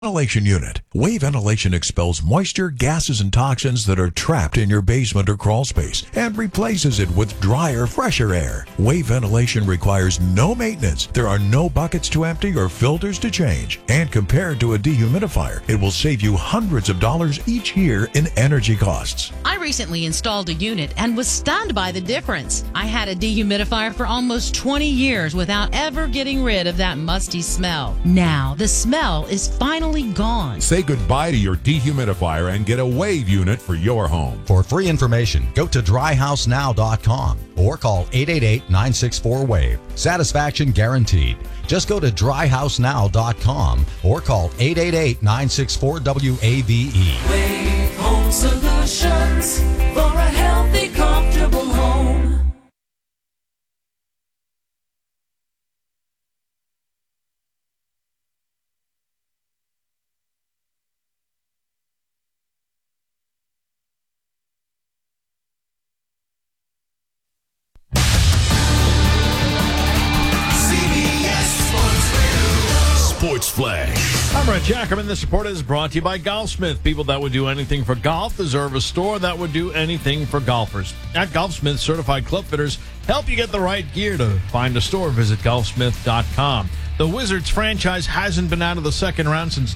Ventilation unit. Wave ventilation expels moisture, gases, and toxins that are trapped in your basement or crawl space and replaces it with drier, fresher air. Wave ventilation requires no maintenance. There are no buckets to empty or filters to change. And compared to a dehumidifier, it will save you hundreds of dollars each year in energy costs. I recently installed a unit and was stunned by the difference. I had a dehumidifier for almost 20 years without ever getting rid of that musty smell. Now, the smell is finally gone. Say goodbye to your dehumidifier and get a Wave unit for your home. For free information, go to dryhousenow.com or call 888-964-WAVE. Satisfaction guaranteed. Just go to dryhousenow.com or call 888-964-WAVE. Wave Home Solutions for a healthy, comfortable home. Sports Flash. I'm Brett Jackerman. This report is brought to you by Golfsmith. People that would do anything for golf deserve a store that would do anything for golfers. At Golfsmith, certified club fitters help you get the right gear. To find a store, visit golfsmith.com. The Wizards franchise hasn't been out of the second round since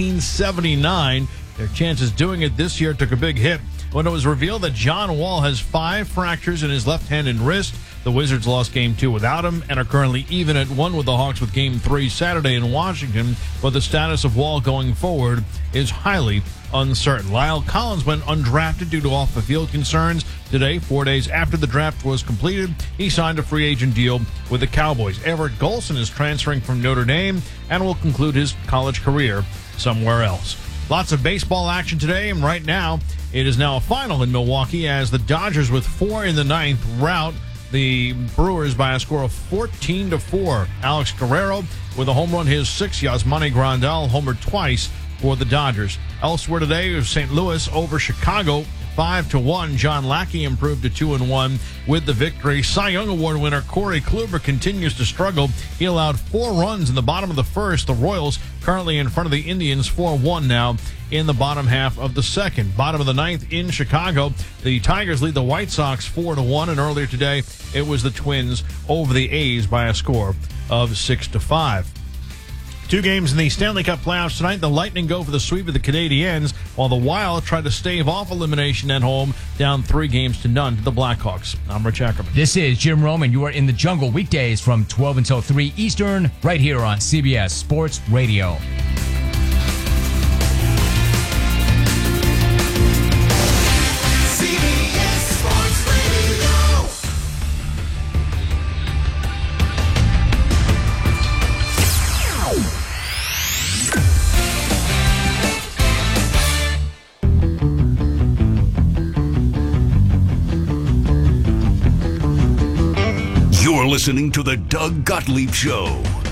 1979. Their chances doing it this year took a big hit when it was revealed that John Wall has 5 fractures in his left hand and wrist. The Wizards lost Game 2 without him and are currently even at 1 with the Hawks with Game 3 Saturday in Washington, but the status of Wall going forward is highly uncertain. Lyle Collins went undrafted due to off-the-field concerns. Today, 4 days after the draft was completed, he signed a free agent deal with the Cowboys. Everett Golson is transferring from Notre Dame and will conclude his college career somewhere else. Lots of baseball action today, and right now, it is now a final in Milwaukee as the Dodgers with 4 in the 9th rout the Brewers by a score of 14-4. Alex Guerrero with a home run, his 6th. Yasmani Grandal homered twice for the Dodgers. Elsewhere today is St. Louis over Chicago, 5-1. John Lackey improved to 2-1 with the victory. Cy Young Award winner Corey Kluber continues to struggle. He allowed 4 runs in the bottom of the first. The Royals currently in front of the Indians 4-1 now in the bottom half of the second. Bottom of the 9th in Chicago, the Tigers lead the White Sox 4-1, and earlier today it was the Twins over the A's by a score of 6-5. 2 games in the Stanley Cup playoffs tonight. The Lightning go for the sweep of the Canadiens, while the Wild try to stave off elimination at home, down 3-0 to the Blackhawks. I'm Rich Ackerman. This is Jim Roman. You are in the Jungle weekdays from 12 until 3 Eastern, right here on CBS Sports Radio. You're listening to the Doug Gottlieb Show.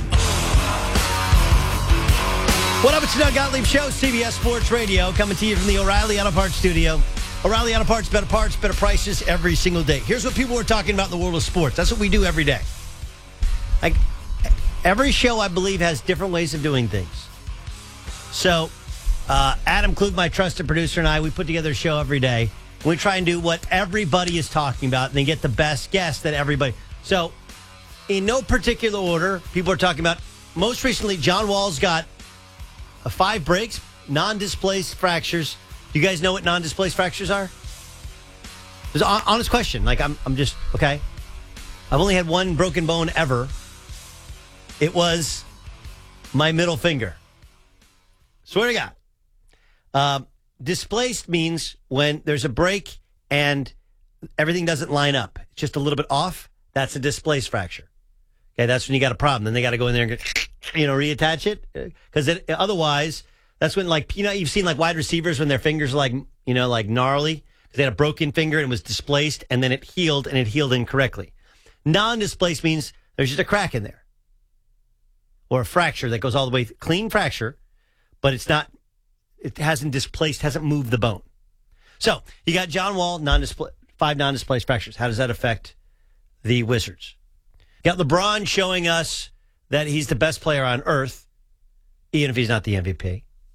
What up, it's the Doug Gottlieb Show, CBS Sports Radio, coming to you from the O'Reilly Auto Parts studio. O'Reilly Auto Parts, better prices every single day. Here's what people are talking about in the world of sports. That's what we do every day. Like, every show, I believe, has different ways of doing things. So, Adam Klug, my trusted producer, and I, we put together a show every day. We try and do what everybody is talking about and then get the best guess that everybody... So, in no particular order, people are talking about, most recently, John Wall's got 5 breaks, non-displaced fractures. Do you guys know what non-displaced fractures are? It's an honest question. Like, I'm just, okay. I've only had 1 broken bone ever. It was my middle finger. Swear to God. Displaced means when there's a break and everything doesn't line up. It's just a little bit off. That's a displaced fracture. Okay, that's when you got a problem. Then they got to go in there and reattach it. Because otherwise, that's when, like, you've seen, like, wide receivers when their fingers are, like, like gnarly. They had a broken finger and it was displaced, and then it healed, and it healed incorrectly. Non-displaced means there's just a crack in there. Or a fracture that goes all the way, clean fracture, but it hasn't displaced, hasn't moved the bone. So, you got John Wall, 5 non-displaced fractures. How does that affect the Wizards? Got LeBron showing us that he's the best player on earth, even if he's not the MVP.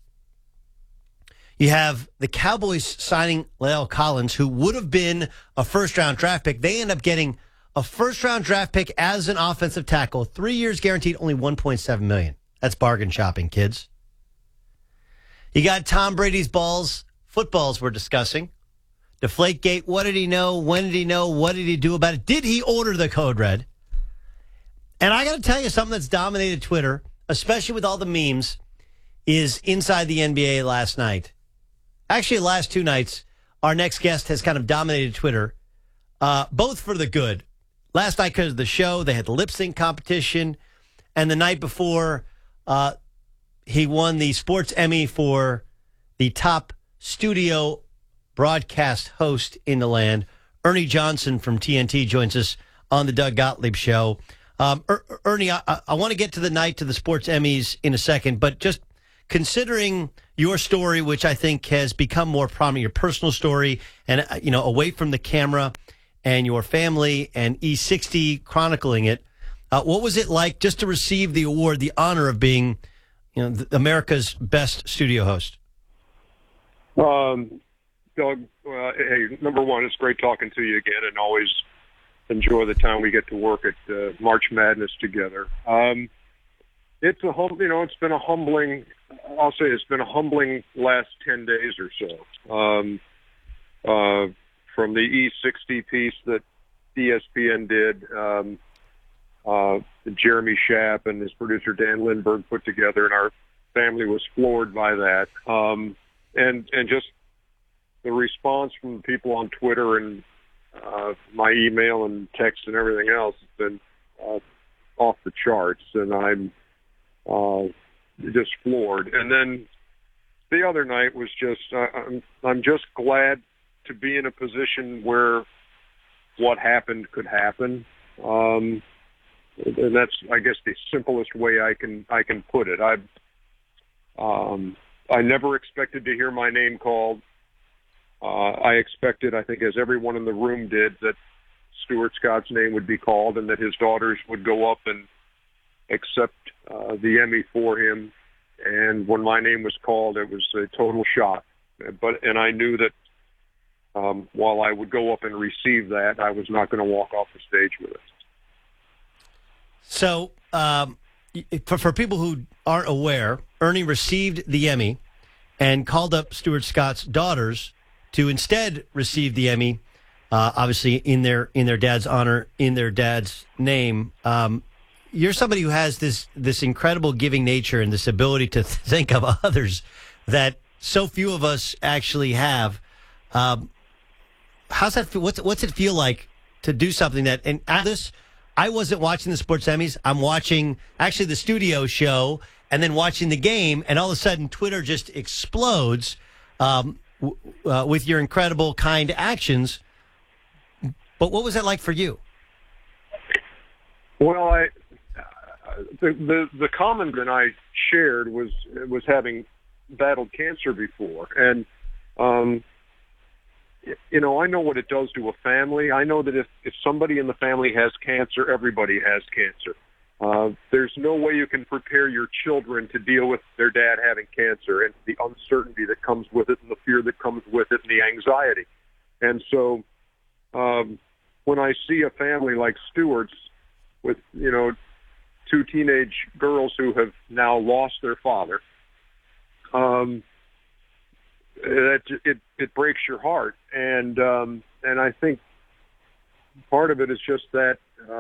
You have the Cowboys signing La'el Collins, who would have been a first-round draft pick. They end up getting a first-round draft pick as an offensive tackle. 3 years guaranteed, only $1.7 million. That's bargain shopping, kids. You got Tom Brady's balls. Footballs we're discussing. Deflategate, what did he know? When did he know? What did he do about it? Did he order the code red? And I got to tell you something that's dominated Twitter, especially with all the memes, is inside the NBA last night. Actually, the last 2 nights, our next guest has kind of dominated Twitter, both for the good. Last night, because of the show, they had the lip sync competition. And the night before, he won the Sports Emmy for the top studio broadcast host in the land. Ernie Johnson from TNT joins us on the Doug Gottlieb Show. Ernie, I want to get to the Sports Emmys in a second, but just considering your story, which I think has become more prominent, your personal story, and away from the camera, and your family and E60 chronicling it, what was it like just to receive the award, the honor of being, America's best studio host? Doug, hey, number one, it's great talking to you again, and always enjoy the time we get to work at March Madness together. It's been a humbling. I'll say it's been a humbling last 10 days or so. From the E60 piece that ESPN did, Jeremy Schaap and his producer Dan Lindbergh put together, and our family was floored by that. And just the response from people on Twitter and my email and text and everything else has been off the charts, and I'm just floored. And then the other night was just I'm just glad to be in a position where what happened could happen, and that's, I guess, the simplest way I can put it. I never expected to hear my name called. I expected, I think, as everyone in the room did, that Stuart Scott's name would be called and that his daughters would go up and accept the Emmy for him. And when my name was called, it was a total shock. And I knew that while I would go up and receive that, I was not going to walk off the stage with it. So, for people who aren't aware, Ernie received the Emmy and called up Stuart Scott's daughters to instead receive the Emmy, obviously in their dad's honor, in their dad's name. You're somebody who has this incredible giving nature and this ability to think of others that so few of us actually have. How's that feel? What's it feel like to do something that? And at this, I wasn't watching the Sports Emmys. I'm watching actually the studio show and then watching the game, and all of a sudden Twitter just explodes with your incredible, kind actions. But what was that like for you? Well, the common that I shared was having battled cancer before, and I know what it does to a family. I know that if somebody in the family has cancer, everybody has cancer. There's no way you can prepare your children to deal with their dad having cancer and the uncertainty that comes with it and the fear that comes with it and the anxiety. And so when I see a family like Stewart's with, 2 teenage girls who have now lost their father, it breaks your heart. And I think part of it is just that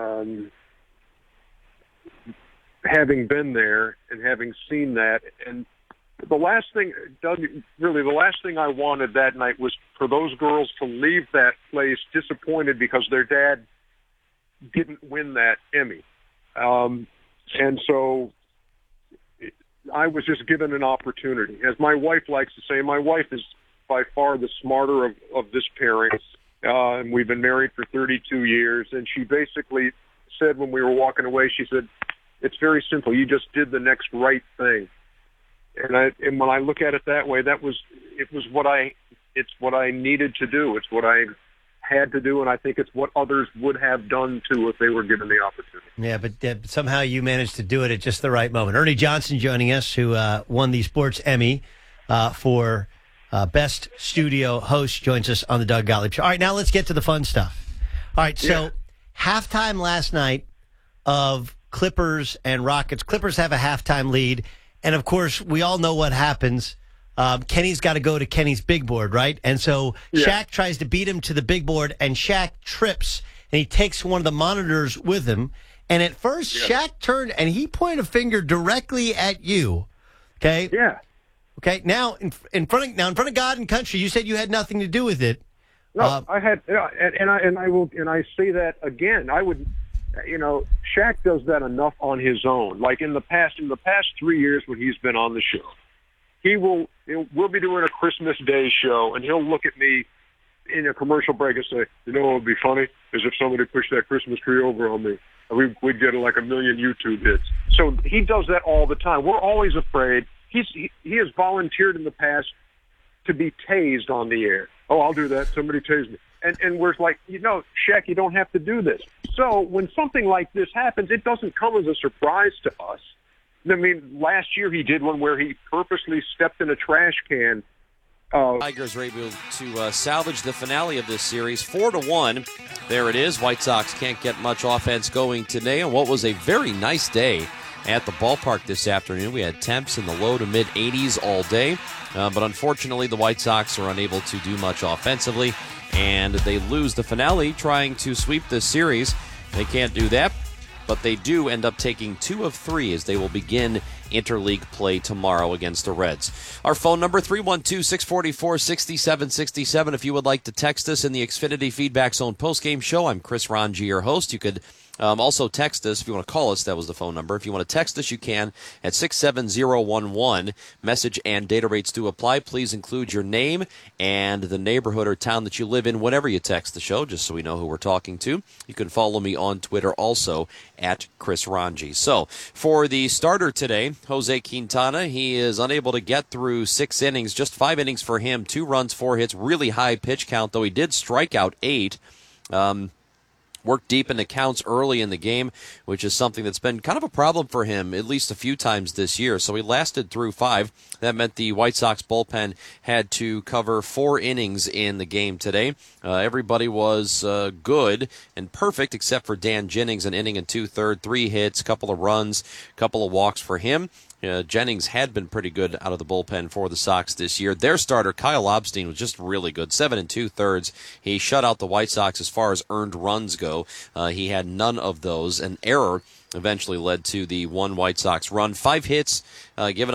having been there and having seen that. And the last thing, Doug, really the last thing I wanted that night was for those girls to leave that place disappointed because their dad didn't win that Emmy. And so I was just given an opportunity. As my wife likes to say, my wife is by far the smarter of this pairing. And we've been married for 32 years. And she basically said when we were walking away, she said, "It's very simple. You just did the next right thing." And when I look at it that way, it's what I needed to do. It's what I had to do, and I think it's what others would have done too if they were given the opportunity. Yeah, but somehow you managed to do it at just the right moment. Ernie Johnson joining us, who won the Sports Emmy for best studio host, joins us on the Doug Gottlieb Show. All right, now let's get to the fun stuff. All right, so halftime last night of Clippers and Rockets. Clippers have a halftime lead, and of course, we all know what happens. Kenny's got to go to Kenny's big board, right? And so Shaq tries to beat him to the big board, and Shaq trips, and he takes one of the monitors with him. And at first, Shaq turned, and he pointed a finger directly at you. Okay? Yeah. Okay, now in front of God and country, you said you had nothing to do with it. No, I had, and I say that again. I would, Shaq does that enough on his own. Like in the past 3 years when he's been on the show, we'll be doing a Christmas Day show, and he'll look at me in a commercial break and say, what would be funny is if somebody pushed that Christmas tree over on me. We'd get like 1 million YouTube hits. So he does that all the time. We're always afraid. He has volunteered in the past to be tased on the air. Oh, I'll do that. Somebody tased me. And we're like, Shaq, you don't have to do this. So when something like this happens, it doesn't come as a surprise to us. I mean, last year he did one where he purposely stepped in a trash can. Tigers are able to salvage the finale of this series 4-1. There it is. White Sox can't get much offense going today on what was a very nice day at the ballpark this afternoon. We had temps in the low to mid 80s all day, but unfortunately the White Sox are unable to do much offensively, and they lose the finale trying to sweep this series. They can't do that, but they do end up taking 2 of 3 as they will begin interleague play tomorrow against the Reds. Our phone number, 312-644-6767. If you would like to text us in the Xfinity Feedback Zone postgame show, I'm Chris Ranji, your host. You could also text us if you want to call us. That was the phone number. If you want to text us, you can at 67011. Message and data rates do apply. Please include your name and the neighborhood or town that you live in whenever you text the show, just so we know who we're talking to. You can follow me on Twitter also at Chris Ranji. So for the starter today, Jose Quintana, he is unable to get through 6 innings, just 5 innings for him, 2 runs, 4 hits, really high pitch count, though he did strike out 8. Worked deep into counts early in the game, which is something that's been kind of a problem for him at least a few times this year. So he lasted through 5. That meant the White Sox bullpen had to cover 4 innings in the game today. Everybody was good and perfect except for Dan Jennings, an inning and 2/3, 3 hits, couple of runs, couple of walks for him. Jennings had been pretty good out of the bullpen for the Sox this year. Their starter, Kyle Obstein, was just really good. 7 2/3. He shut out the White Sox as far as earned runs go. He had none of those. An error eventually led to the 1 White Sox run. 5 hits, given up